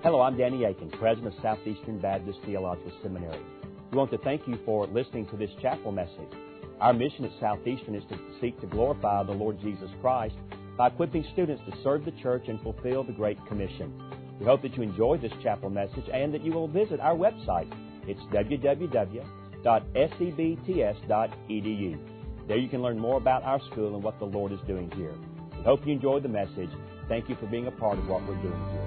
Hello, I'm Danny Aiken, President of Southeastern Baptist Theological Seminary. We want to thank you for listening to this chapel message. Our mission at Southeastern is to seek to glorify the Lord Jesus Christ by equipping students to serve the church and fulfill the Great Commission. We hope that you enjoyed this chapel message and that you will visit our website. It's www.sebts.edu. There you can learn more about our school and what the Lord is doing here. We hope you enjoyed the message. Thank you for being a part of what we're doing here.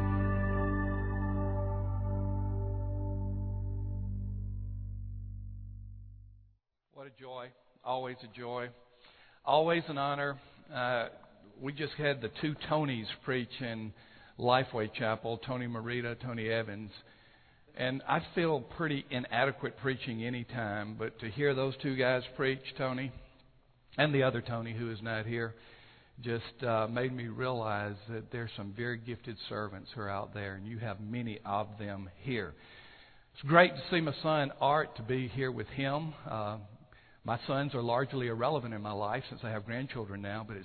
What a joy. Always a joy. Always an honor. We just had the two Tonys preach in Lifeway Chapel, Tony Merida, Tony Evans. And I feel pretty inadequate preaching any time, but to hear those two guys preach, Tony, and the other Tony who is not here, just made me realize that there's some very gifted servants who are out there, and you have many of them here. It's great to see my son Art, to be here with him. My sons are largely irrelevant in my life since I have grandchildren now, but it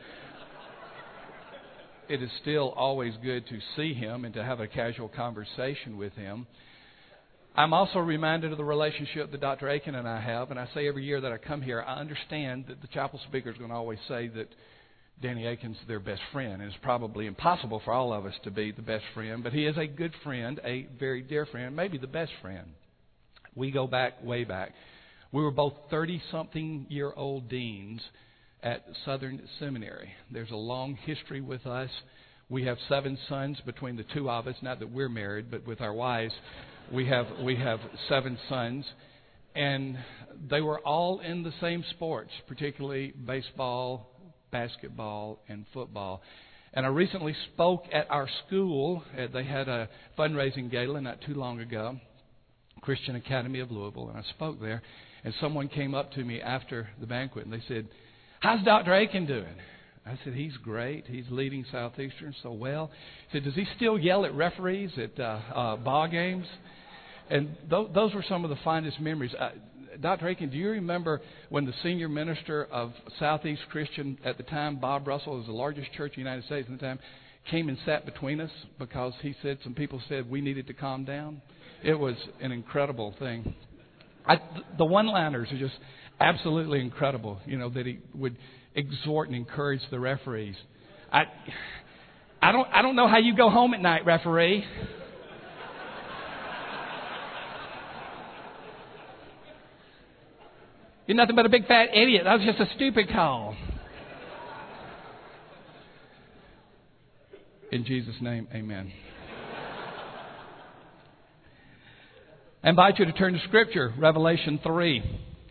is still always good to see him and to have a casual conversation with him. I'm also reminded of the relationship that Dr. Aiken and I have, and I say every year that I come here, I understand that the chapel speaker is going to always say that Danny Aiken's their best friend, and it's probably impossible for all of us to be the best friend, but he is a good friend, a very dear friend, maybe the best friend. We go back, way back. We were both 30-something-year-old deans at Southern Seminary. There's a long history with us. We have 7 sons between the two of us. Not that we're married, but with our wives, we have 7 sons. And they were all in the same sports, particularly baseball, basketball, and football. And I recently spoke at our school. They had a fundraising gala not too long ago, Christian Academy of Louisville, and I spoke there. And someone came up to me after the banquet, and they said, "How's Dr. Aiken doing?" I said, "He's great. He's leading Southeastern so well." He said, "Does he still yell at referees at ball games?" And those were some of the finest memories. Dr. Aiken, do you remember when the senior minister of Southeast Christian at the time, Bob Russell, was the largest church in the United States at the time, came and sat between us because he said some people said we needed to calm down? It was an incredible thing. The one-liners are just absolutely incredible, that he would exhort and encourage the referees. I don't know how you go home at night, referee. You're nothing but a big fat idiot. That was just a stupid call. In Jesus' name, amen. I invite you to turn to Scripture, Revelation 3,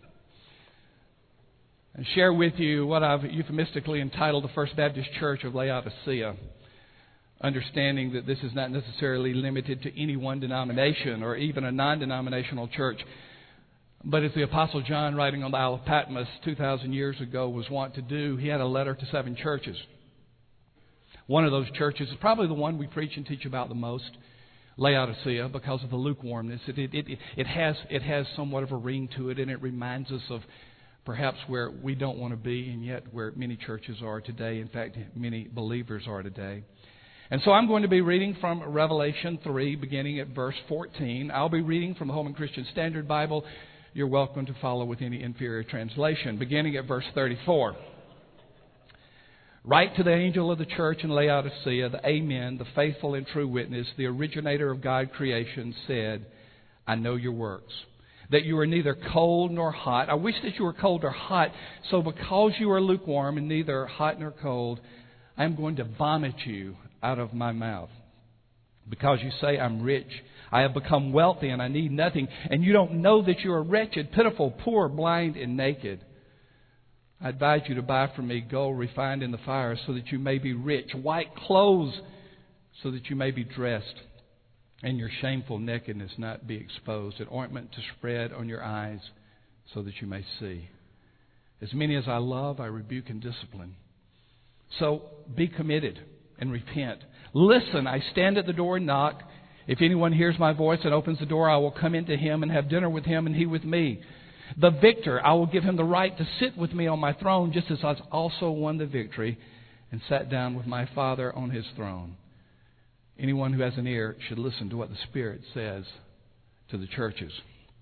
and share with you what I've euphemistically entitled the First Baptist Church of Laodicea, understanding that this is not necessarily limited to any one denomination or even a non-denominational church, but as the Apostle John, writing on the Isle of Patmos 2,000 years ago, was wont to do, he had a letter to 7 churches. One of those churches is probably the one we preach and teach about the most, Laodicea, because of the lukewarmness. It has somewhat of a ring to it, and it reminds us of perhaps where we don't want to be, and yet where many churches are today. In fact, many believers are today. And so I'm going to be reading from Revelation 3, beginning at verse 14. I'll be reading from the Holman Christian Standard Bible. You're welcome to follow with any inferior translation, beginning at verse 34. "Write to the angel of the church in Laodicea, the Amen, the faithful and true witness, the originator of God's creation, said, I know your works, that you are neither cold nor hot. I wish that you were cold or hot. So because you are lukewarm and neither hot nor cold, I am going to vomit you out of my mouth. Because you say, I'm rich, I have become wealthy, and I need nothing, and you don't know that you are wretched, pitiful, poor, blind, and naked. I advise you to buy from me gold refined in the fire so that you may be rich, white clothes so that you may be dressed, and your shameful nakedness not be exposed, an ointment to spread on your eyes so that you may see. As many as I love, I rebuke and discipline. So be committed and repent. Listen, I stand at the door and knock. If anyone hears my voice and opens the door, I will come into him and have dinner with him and he with me. The victor, I will give him the right to sit with me on my throne, just as I also won the victory and sat down with my Father on his throne. anyone who has an ear should listen to what the Spirit says to the churches.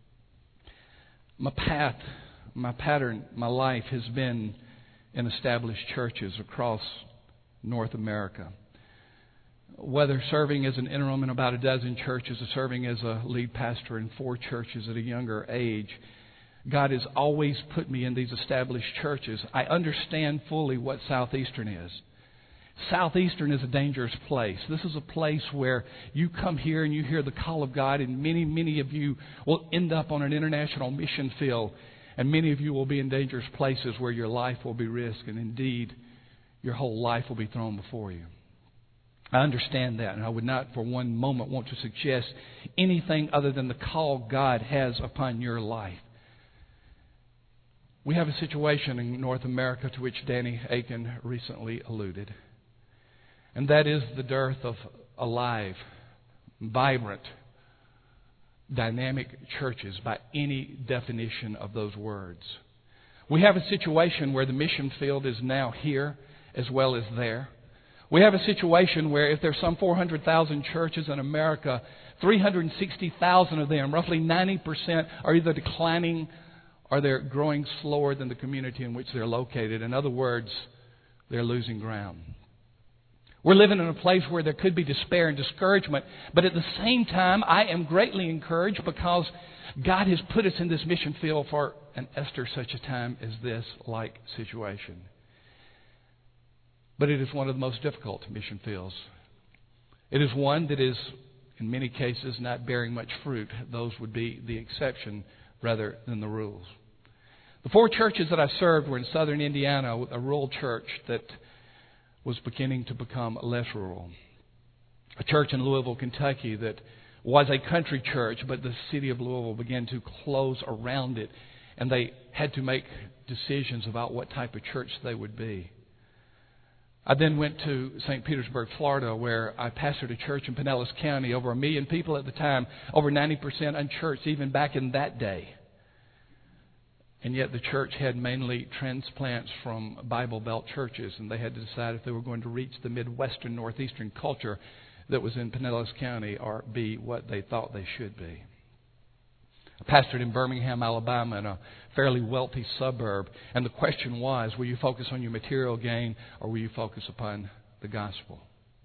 My pattern, my life has been in established churches across North America. Whether serving as an interim in about a dozen churches or serving as a lead pastor in 4 churches at a younger age, God has always put me in these established churches. I understand fully what Southeastern is. Southeastern is a dangerous place. This is a place where you come here and you hear the call of God, and many of you will end up on an international mission field, and many of you will be in dangerous places where your life will be risked, and indeed your whole life will be thrown before you. I understand that, and I would not for one moment want to suggest anything other than the call God has upon your life. We have a situation in North America to which Danny Akin recently alluded. And that is the dearth of alive, vibrant, dynamic churches by any definition of those words. We have a situation where the mission field is now here as well as there. We have a situation where if there's some 400,000 churches in America, 360,000 of them, roughly 90%, are either declining or they're growing slower than the community in which they're located. In other words, they're losing ground. We're living in a place where there could be despair and discouragement, but at the same time, I am greatly encouraged because God has put us in this mission field for an Esther such a time as this like situation. But it is one of the most difficult mission fields. It is one that is, in many cases, not bearing much fruit. Those would be the exception rather than the rules. The 4 churches that I served were in southern Indiana, a rural church that was beginning to become less rural. A church in Louisville, Kentucky that was a country church, but the city of Louisville began to close around it, and they had to make decisions about what type of church they would be. I then went to St. Petersburg, Florida, where I pastored a church in Pinellas County, over 1 million people at the time, over 90% unchurched even back in that day. And yet the church had mainly transplants from Bible Belt churches, and they had to decide if they were going to reach the Midwestern, Northeastern culture that was in Pinellas County or be what they thought they should be. I pastored in Birmingham, Alabama, in a fairly wealthy suburb, and the question was, will you focus on your material gain or will you focus upon the gospel?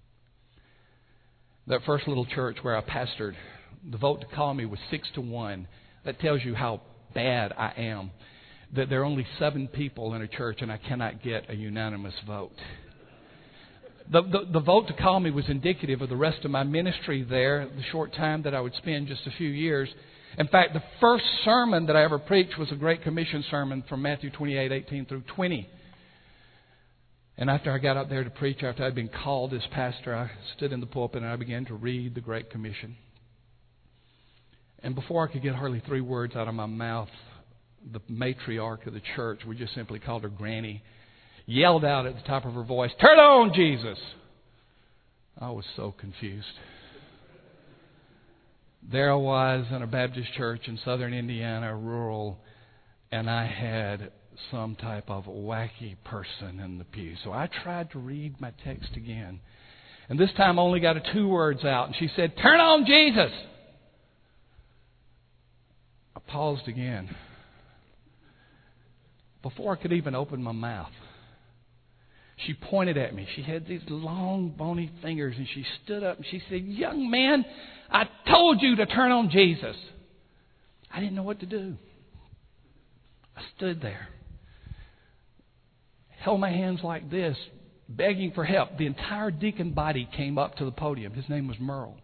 That first little church where I pastored, the vote to call me was 6-1. That tells you how bad I am, that there are only 7 people in a church and I cannot get a unanimous vote. The vote to call me was indicative of the rest of my ministry there, the short time that I would spend, just a few years. In fact, the first sermon that I ever preached was a Great Commission sermon from Matthew 28:18 through 20. And after I got up there to preach, after I'd been called as pastor, I stood in the pulpit and I began to read the Great Commission. And before I could get hardly 3 words out of my mouth, the matriarch of the church, we just simply called her Granny, yelled out at the top of her voice, "Turn on, Jesus!" I was so confused. There I was in a Baptist church in southern Indiana, rural, and I had some type of wacky person in the pew. So I tried to read my text again. And this time I only got 2 words out. And she said, "Turn on, Jesus!" I paused again. Before I could even open my mouth, she pointed at me. She had these long, bony fingers, and she stood up and she said, "Young man, I told you to turn on Jesus." I didn't know what to do. I stood there, held my hands like this, begging for help. The entire deacon body came up to the podium. His name was Merle.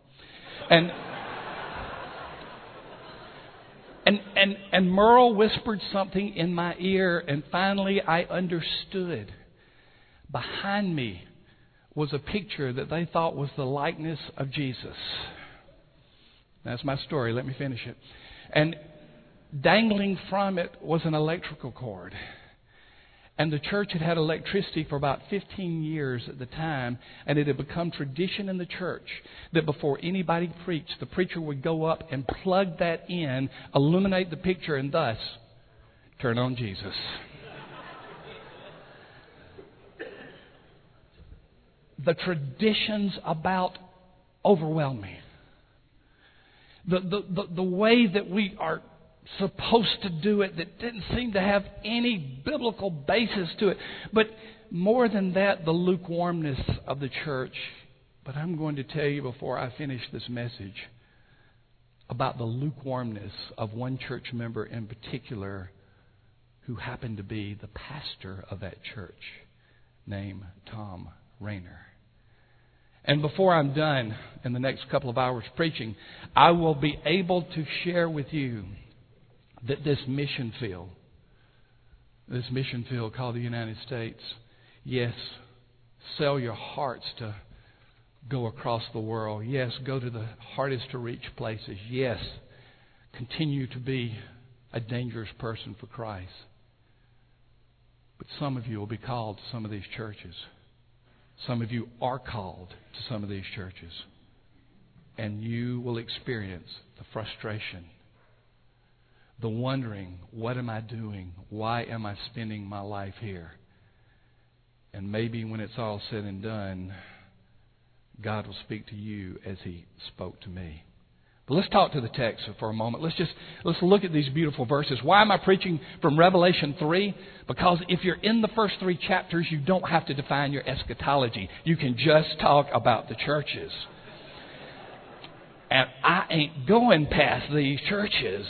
And Merle whispered something in my ear, and finally I understood. Behind me was a picture that they thought was the likeness of Jesus. That's my story. Let me finish it. And dangling from it was an electrical cord. And the church had had electricity for about 15 years at the time, and it had become tradition in the church that before anybody preached, the preacher would go up and plug that in, illuminate the picture, and thus turn on Jesus. The traditions about overwhelming. The way that we are supposed to do it that didn't seem to have any biblical basis to it. But more than that, the lukewarmness of the church. But I'm going to tell you before I finish this message about the lukewarmness of one church member in particular who happened to be the pastor of that church, named Tom Rainer. And before I'm done in the next couple of hours preaching, I will be able to share with you that this mission field called the United States, yes, sell your hearts to go across the world. Yes, go to the hardest to reach places. Yes, continue to be a dangerous person for Christ. But some of you will be called to some of these churches. Some of you are called to some of these churches. And you will experience the frustration, the wondering, what am I doing? Why am I spending my life here? And maybe when it's all said and done, God will speak to you as He spoke to me. But let's talk to the text for a moment. Let's look at these beautiful verses. Why am I preaching from Revelation 3? Because if you're in the first 3 chapters, you don't have to define your eschatology. You can just talk about the churches. And I ain't going past these churches.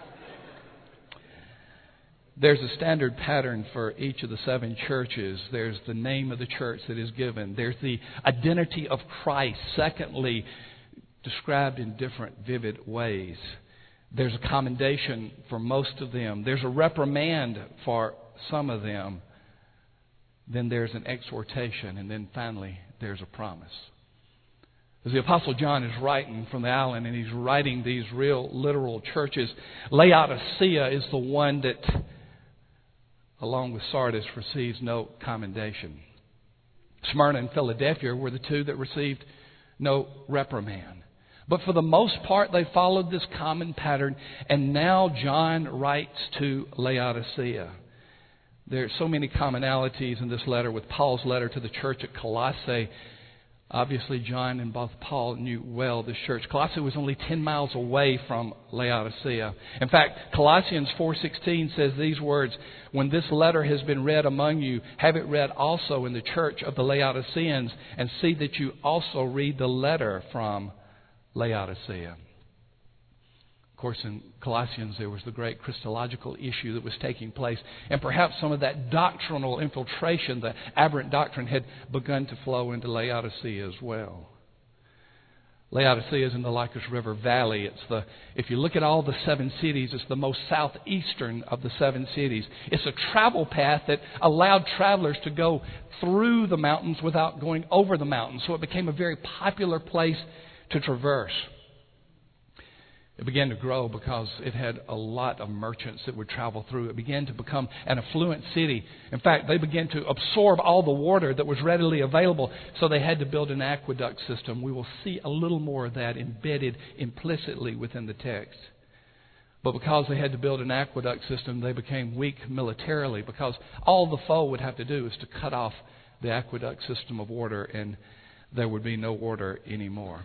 There's a standard pattern for each of the 7 churches. There's the name of the church that is given. There's the identity of Christ, secondly, described in different vivid ways. There's a commendation for most of them. There's a reprimand for some of them. Then there's an exhortation. And then finally, there's a promise. As the Apostle John is writing from the island, and he's writing these real literal churches, Laodicea is the one that, along with Sardis, receives no commendation. Smyrna and Philadelphia were the 2 that received no reprimand. But for the most part, they followed this common pattern. And now John writes to Laodicea. There are so many commonalities in this letter with Paul's letter to the church at Colossae. Obviously, John and both Paul knew well this church. Colossae was only 10 miles away from Laodicea. In fact, Colossians 4:16 says these words, "When this letter has been read among you, have it read also in the church of the Laodiceans, and see that you also read the letter from Laodicea." Of course, in Colossians, there was the great Christological issue that was taking place. And perhaps some of that doctrinal infiltration, the aberrant doctrine, had begun to flow into Laodicea as well. Laodicea is in the Lycus River Valley. If you look at all the 7 cities, it's the most southeastern of the 7 cities. It's a travel path that allowed travelers to go through the mountains without going over the mountains. So it became a very popular place to traverse. It began to grow because it had a lot of merchants that would travel through. It began to become an affluent city. In fact, they began to absorb all the water that was readily available, so they had to build an aqueduct system. We will see a little more of that embedded implicitly within the text. But because they had to build an aqueduct system, they became weak militarily, because all the foe would have to do is to cut off the aqueduct system of water, and there would be no water anymore.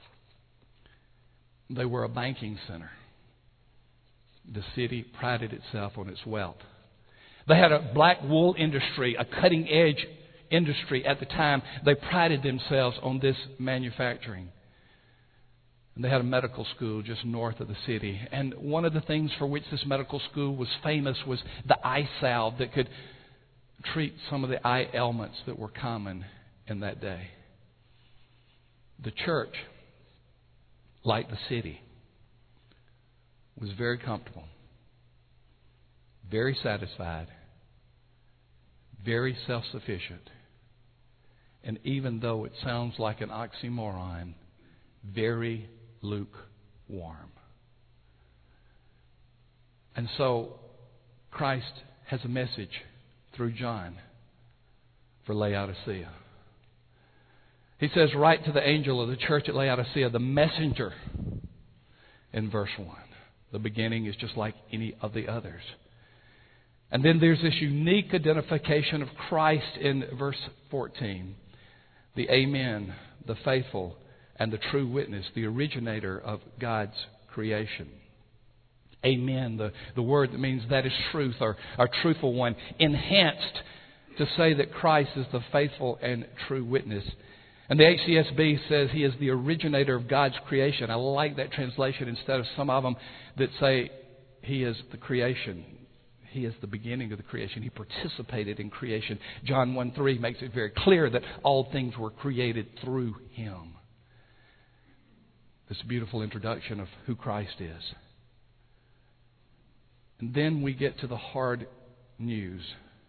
They were a banking center. The city prided itself on its wealth. They had a black wool industry, a cutting-edge industry at the time. They prided themselves on this manufacturing. And they had a medical school just north of the city. And one of the things for which this medical school was famous was the eye salve that could treat some of the eye ailments that were common in that day. The church, like the city, was very comfortable, very satisfied, very self-sufficient, and even though it sounds like an oxymoron, very lukewarm. And so Christ has a message through John for Laodicea. He says, "Write to the angel of the church at Laodicea, the messenger," in verse 1. The beginning is just like any of the others. And then there's this unique identification of Christ in verse 14. The Amen, the faithful and the true witness, the originator of God's creation. Amen, the word that means that is truth, or truthful one, enhanced to say that Christ is the faithful and true witness. And the HCSB says He is the originator of God's creation. I like that translation instead of some of them that say He is the creation. He is the beginning of the creation. He participated in creation. John 1:3 makes it very clear that all things were created through Him. This beautiful introduction of who Christ is. And then we get to the hard news.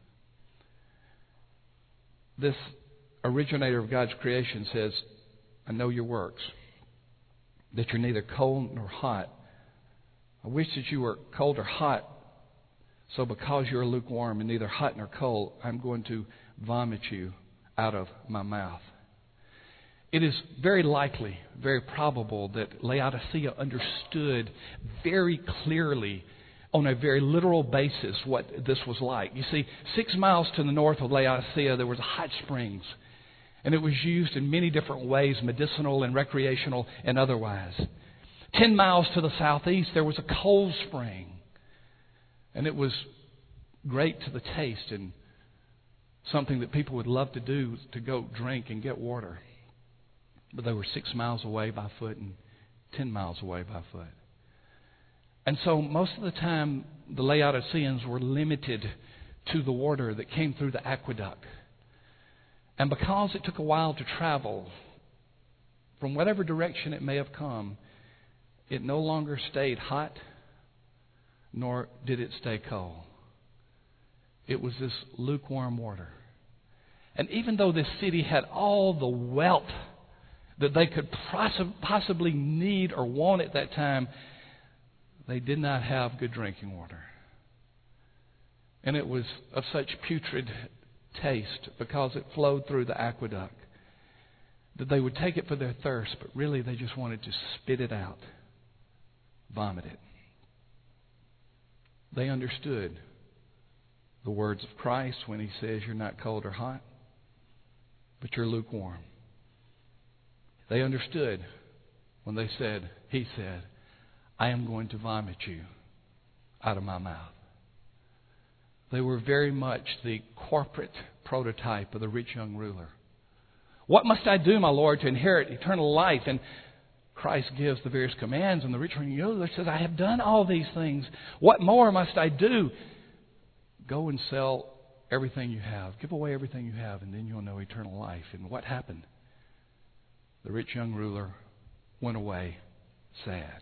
This originator of God's creation says, I know your works, that you're neither cold nor hot. I wish that you were cold or hot. So because you're lukewarm and neither hot nor cold, I'm going to vomit you out of my mouth. It is very likely, very probable that Laodicea understood very clearly on a very literal basis what this was like. You see, 6 miles to the north of Laodicea, there was a hot springs. And it was used in many different ways, medicinal and recreational and otherwise. 10 miles to the southeast, there was a cold spring. And it was great to the taste and something that people would love to do, to go drink and get water. But they were 6 miles away by foot and 10 miles away by foot. And so most of the time, the Laodiceans were limited to the water that came through the aqueduct. And because it took a while to travel, from whatever direction it may have come, it no longer stayed hot, nor did it stay cold. It was this lukewarm water. And even though this city had all the wealth that they could possibly need or want at that time, they did not have good drinking water. And it was of such putrid taste because it flowed through the aqueduct that they would take it for their thirst, but really they just wanted to spit it out, vomit it. They understood the words of Christ when He says you're not cold or hot, but you're lukewarm. They understood when He said, I am going to vomit you out of my mouth. They were very much the corporate prototype of the rich young ruler. What must I do, my Lord, to inherit eternal life? And Christ gives the various commands, and the rich young ruler says, I have done all these things. What more must I do? Go and sell everything you have. Give away everything you have, and then you'll know eternal life. And what happened? The rich young ruler went away sad.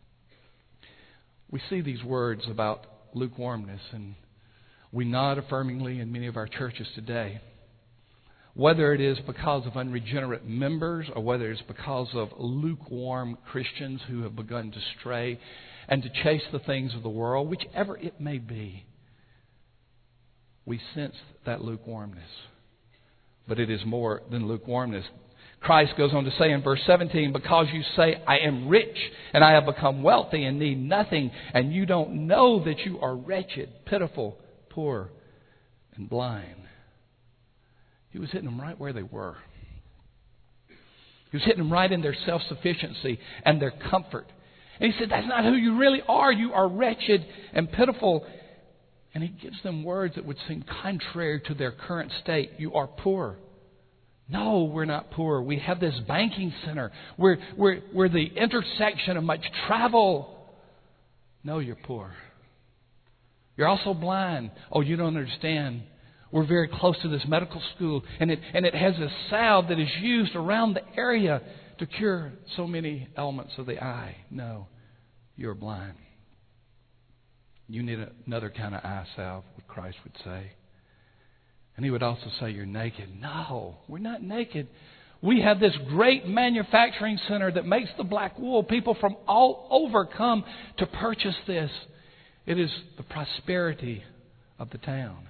We see these words about lukewarmness, and we nod affirmingly in many of our churches today. Whether it is because of unregenerate members or whether it's because of lukewarm Christians who have begun to stray and to chase the things of the world, whichever it may be, we sense that lukewarmness. But it is more than lukewarmness. Christ goes on to say in verse 17, because you say, I am rich and I have become wealthy and need nothing, and you don't know that you are wretched, pitiful, poor, and blind. He was hitting them right where they were. He was hitting them right in their self-sufficiency and their comfort. And He said, that's not who you really are. You are wretched and pitiful. And He gives them words that would seem contrary to their current state. You are poor. No, we're not poor. We have this banking center. We're the intersection of much travel. No, you're poor. You're also blind. Oh, you don't understand. We're very close to this medical school, and it has a salve that is used around the area to cure so many ailments of the eye. No, you're blind. You need another kind of eye salve, what Christ would say. And He would also say, you're naked. No, we're not naked. We have this great manufacturing center that makes the black wool. People from all over come to purchase this. It is the prosperity of the town.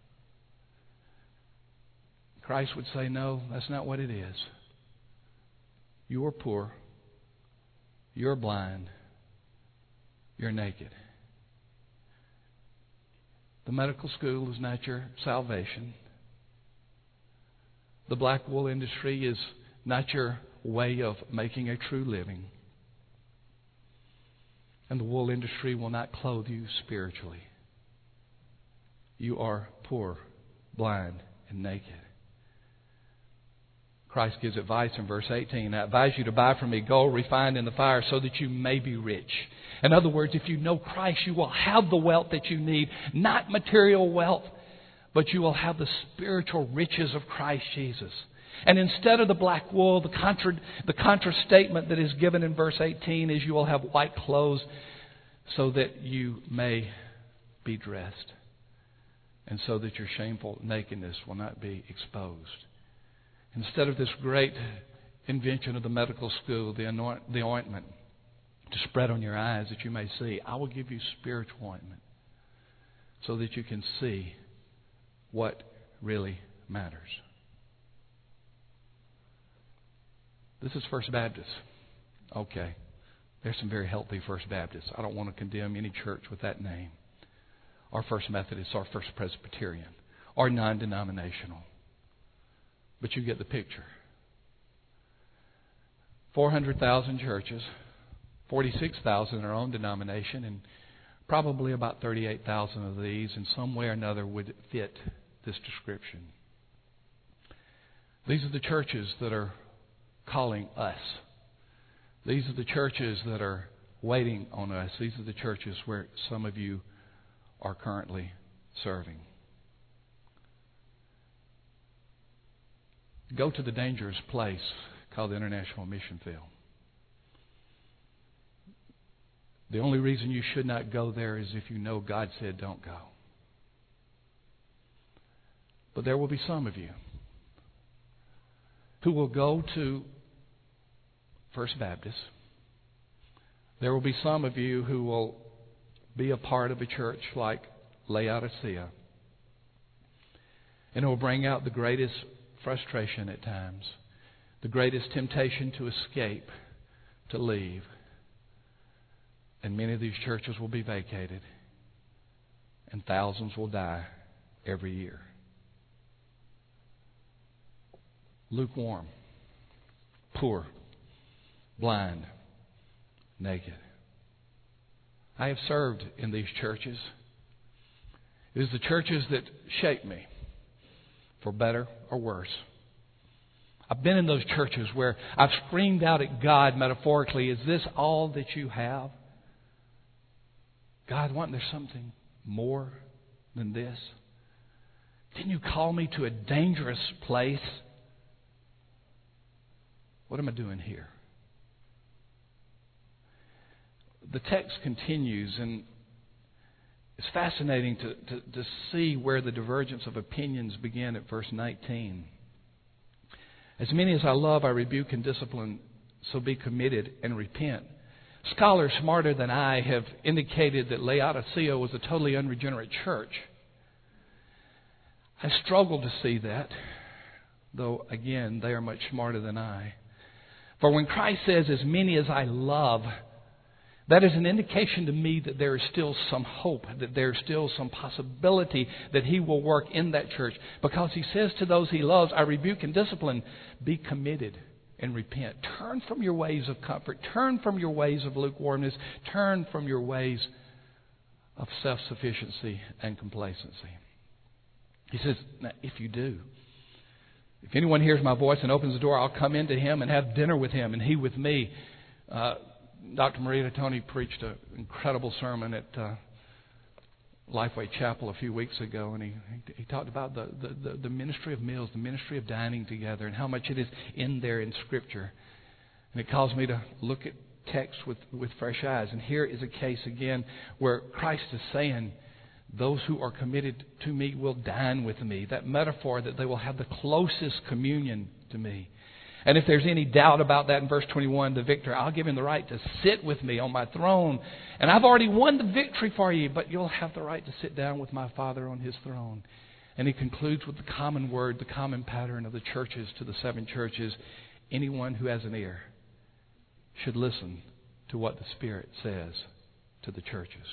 Christ would say, no, that's not what it is. You are poor. You're blind. You're naked. The medical school is not your salvation. The black wool industry is not your way of making a true living. And the wool industry will not clothe you spiritually. You are poor, blind, and naked. Christ gives advice in verse 18. I advise you to buy from me gold refined in the fire so that you may be rich. In other words, if you know Christ, you will have the wealth that you need. Not material wealth, but you will have the spiritual riches of Christ Jesus. And instead of the black wool, the contra statement that is given in verse 18 is you will have white clothes so that you may be dressed. And so that your shameful nakedness will not be exposed. Instead of this great invention of the medical school, the ointment to spread on your eyes that you may see, I will give you spiritual ointment so that you can see what really matters. This is First Baptist. Okay. There's some very healthy First Baptists. I don't want to condemn any church with that name. Or First Methodist, or First Presbyterian, or non-denominational. But you get the picture. 400,000 churches, 46,000 in our own denomination, and probably about 38,000 of these in some way or another would fit this description. These are the churches that are calling us. These are the churches that are waiting on us. These are the churches where some of you are currently serving. Go to the dangerous place called the International Mission Field. The only reason you should not go there is if you know God said don't go. But there will be some of you who will go to First Baptist. There will be some of you who will be a part of a church like Laodicea. And it will bring out the greatest frustration at times, the greatest temptation to escape, to leave. And many of these churches will be vacated, and thousands will die every year. Lukewarm, poor, blind, naked. I have served in these churches. It is the churches that shape me, for better or worse. I've been in those churches where I've screamed out at God metaphorically, is this all that you have? God, wasn't there something more than this? Didn't you call me to a dangerous place? What am I doing here? The text continues, and it's fascinating to see where the divergence of opinions begin at verse 19. As many as I love, I rebuke and discipline, so be committed and repent. Scholars smarter than I have indicated that Laodicea was a totally unregenerate church. I struggle to see that, though, again, they are much smarter than I. For when Christ says, as many as I love, that is an indication to me that there is still some hope, that there is still some possibility that He will work in that church. Because He says to those He loves, I rebuke and discipline, be committed and repent. Turn from your ways of comfort. Turn from your ways of lukewarmness. Turn from your ways of self-sufficiency and complacency. He says, now, if you do, if anyone hears my voice and opens the door, I'll come into him and have dinner with him and he with me. Dr. Maria Tony preached an incredible sermon at Lifeway Chapel a few weeks ago, and he talked about the ministry of meals, the ministry of dining together, and how much it is in there in Scripture. And it calls me to look at text with fresh eyes. And here is a case again where Christ is saying, those who are committed to me will dine with me. That metaphor that they will have the closest communion to me. And if there's any doubt about that in verse 21, the victor, I'll give him the right to sit with me on my throne. And I've already won the victory for you, but you'll have the right to sit down with my Father on His throne. And he concludes with the common word, the common pattern of the churches to the 7 churches. Anyone who has an ear should listen to what the Spirit says to the churches.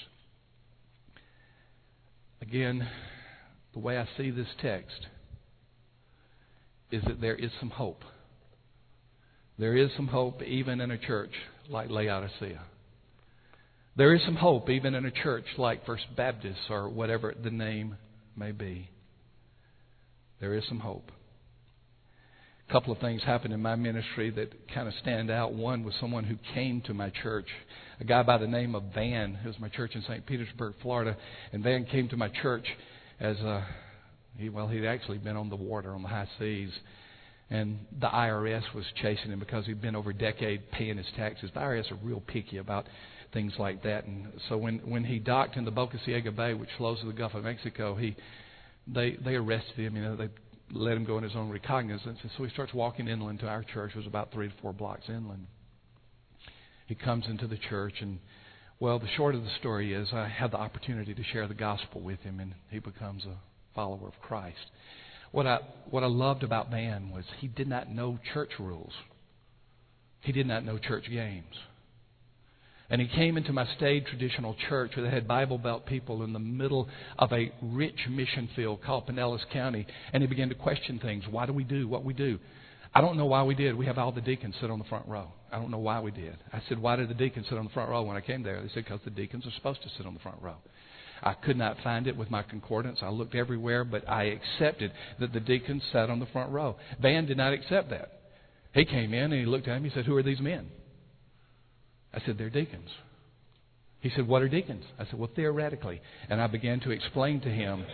Again, the way I see this text is that there is some hope. There is some hope even in a church like Laodicea. There is some hope even in a church like First Baptist or whatever the name may be. There is some hope. A couple of things happened in my ministry that kind of stand out. One was someone who came to my church, a guy by the name of Van, who was my church in St. Petersburg, Florida. And Van came to my church as he'd actually been on the water, on the high seas. And the IRS was chasing him because he'd been over a decade paying his taxes. The IRS are real picky about things like that. And so when he docked in the Boca Ciega Bay, which flows to the Gulf of Mexico, they arrested him. They let him go in his own recognizance. And so he starts walking inland to our church. It was about 3 to 4 blocks inland. He comes into the church, and well, the short of the story is I had the opportunity to share the gospel with him, and he becomes a follower of Christ. What I loved about Van was he did not know church rules. He did not know church games. And he came into my staid traditional church where they had Bible Belt people in the middle of a rich mission field called Pinellas County. And he began to question things. Why do we do what we do? I don't know why we did. We have all the deacons sit on the front row. I don't know why we did. I said, why did the deacons sit on the front row when I came there? They said, because the deacons are supposed to sit on the front row. I could not find it with my concordance. I looked everywhere, but I accepted that the deacons sat on the front row. Van did not accept that. He came in and he looked at me. He said, who are these men? I said, they're deacons. He said, what are deacons? I said, well, theoretically. And I began to explain to him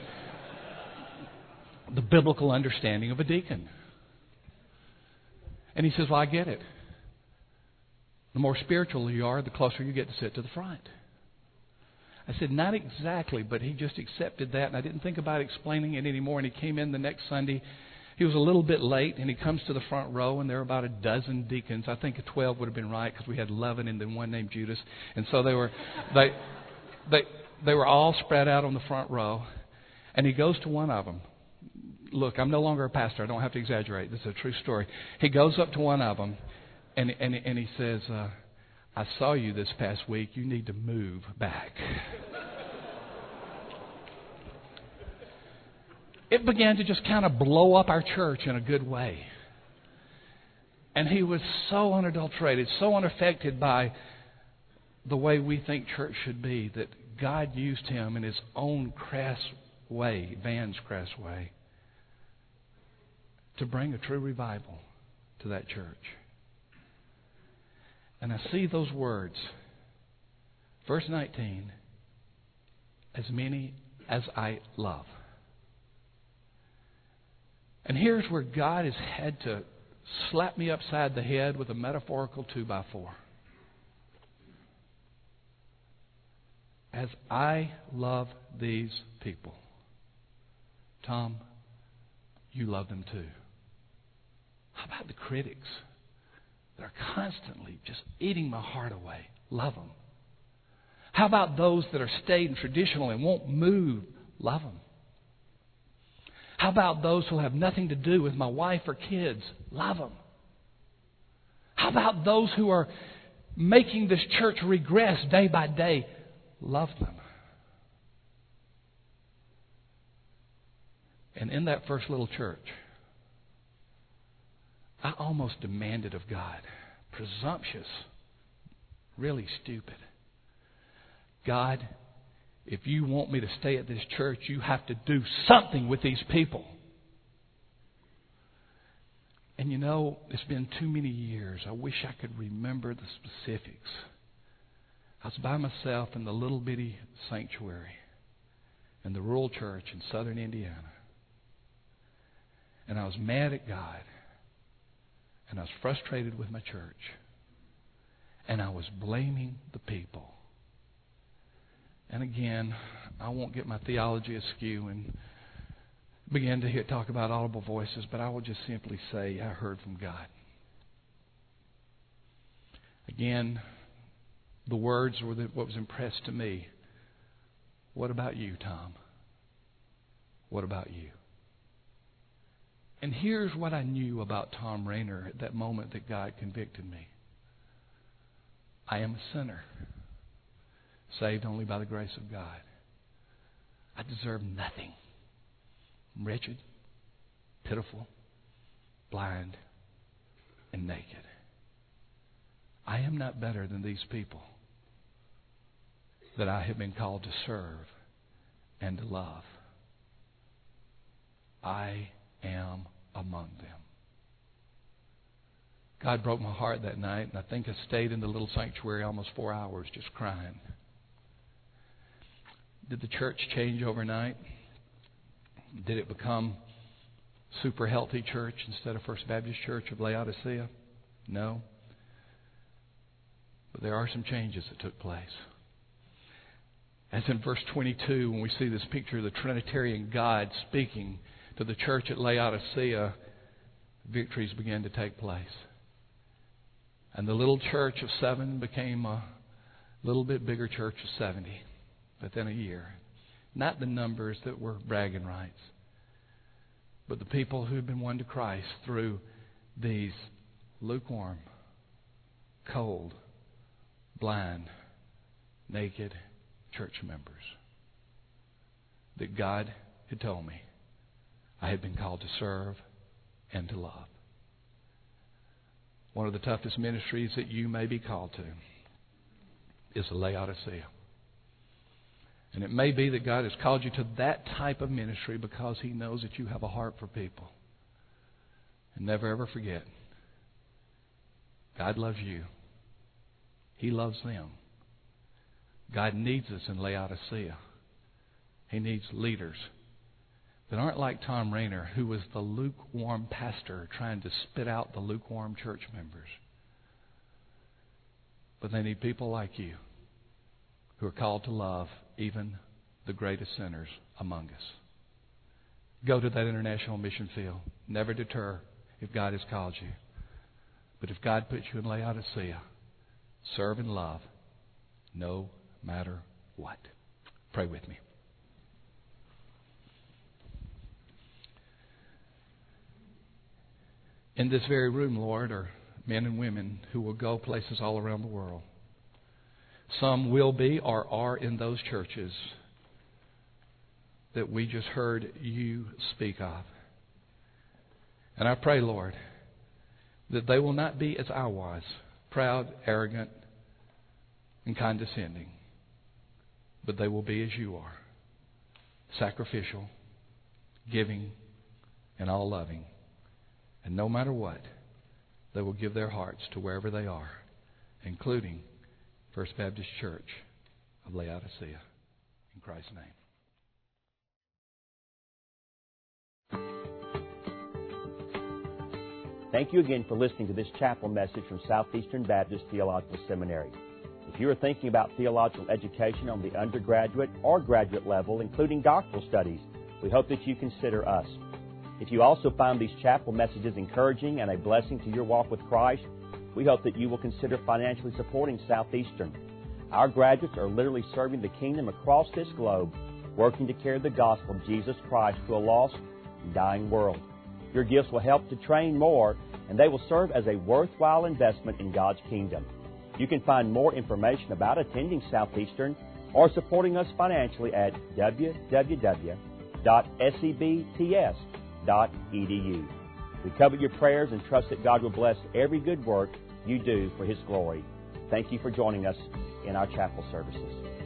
the biblical understanding of a deacon. And he says, well, I get it. The more spiritual you are, the closer you get to sit to the front. I said, not exactly, but he just accepted that, and I didn't think about explaining it anymore. And he came in the next Sunday. He was a little bit late, and he comes to the front row, and there were about a dozen deacons. I think 12 would have been right because we had 11 and then one named Judas. And so they were all spread out on the front row. And he goes to one of them. Look, I'm no longer a pastor. I don't have to exaggerate. This is a true story. He goes up to one of them, and he says, I saw you this past week. You need to move back. It began to just kind of blow up our church in a good way. And he was so unadulterated, so unaffected by the way we think church should be, that God used him in his own crass way, Van's crass way, to bring a true revival to that church. And I see those words, verse 19, as many as I love. And here's where God has had to slap me upside the head with a metaphorical 2x4. As I love these people, Tom, you love them too. How about the critics that are constantly just eating my heart away? Love them. How about those that are staid and traditional and won't move? Love them. How about those who have nothing to do with my wife or kids? Love them. How about those who are making this church regress day by day? Love them. And in that first little church, I almost demanded of God, presumptuous, really stupid, God, if you want me to stay at this church, you have to do something with these people. And you know, it's been too many years. I wish I could remember the specifics. I was by myself in the little bitty sanctuary in the rural church in southern Indiana. And I was mad at God. And I was frustrated with my church. And I was blaming the people. And again, I won't get my theology askew and begin to talk about audible voices, but I will just simply say I heard from God. Again, the words were what was impressed to me. What about you, Tom? What about you? And here's what I knew about Tom Rainer at that moment that God convicted me. I am a sinner, saved only by the grace of God. I deserve nothing. I'm wretched, pitiful, blind, and naked. I am not better than these people that I have been called to serve and to love. I am among them. God broke my heart that night, and I think I stayed in the little sanctuary almost 4 hours just crying. Did the church change overnight? Did it become super healthy church instead of First Baptist Church of Laodicea? No. But there are some changes that took place. As in verse 22, when we see this picture of the Trinitarian God speaking to the church at Laodicea, victories began to take place. And the little church of 7 became a little bit bigger church of 70 within a year. Not the numbers that were bragging rights, but the people who had been won to Christ through these lukewarm, cold, blind, naked church members that God had told me I had been called to serve and to love. One of the toughest ministries that you may be called to is the Laodicea. And it may be that God has called you to that type of ministry because He knows that you have a heart for people. And never ever forget, God loves you. He loves them. God needs us in Laodicea. He needs leaders that aren't like Tom Rainer, who was the lukewarm pastor trying to spit out the lukewarm church members. But they need people like you who are called to love even the greatest sinners among us. Go to that international mission field. Never deter if God has called you. But if God puts you in Laodicea, serve and love no matter what. Pray with me. In this very room, Lord, are men and women who will go places all around the world. Some will be or are in those churches that we just heard you speak of. And I pray, Lord, that they will not be as I was, proud, arrogant, and condescending, but they will be as you are, sacrificial, giving, and all loving. And no matter what, they will give their hearts to wherever they are, including First Baptist Church of Laodicea. In Christ's name. Thank you again for listening to this chapel message from Southeastern Baptist Theological Seminary. If you are thinking about theological education on the undergraduate or graduate level, including doctoral studies, we hope that you consider us. If you also find these chapel messages encouraging and a blessing to your walk with Christ, we hope that you will consider financially supporting Southeastern. Our graduates are literally serving the kingdom across this globe, working to carry the gospel of Jesus Christ to a lost and dying world. Your gifts will help to train more, and they will serve as a worthwhile investment in God's kingdom. You can find more information about attending Southeastern or supporting us financially at www.sebts.edu. We covet your prayers and trust that God will bless every good work you do for His glory. Thank you for joining us in our chapel services.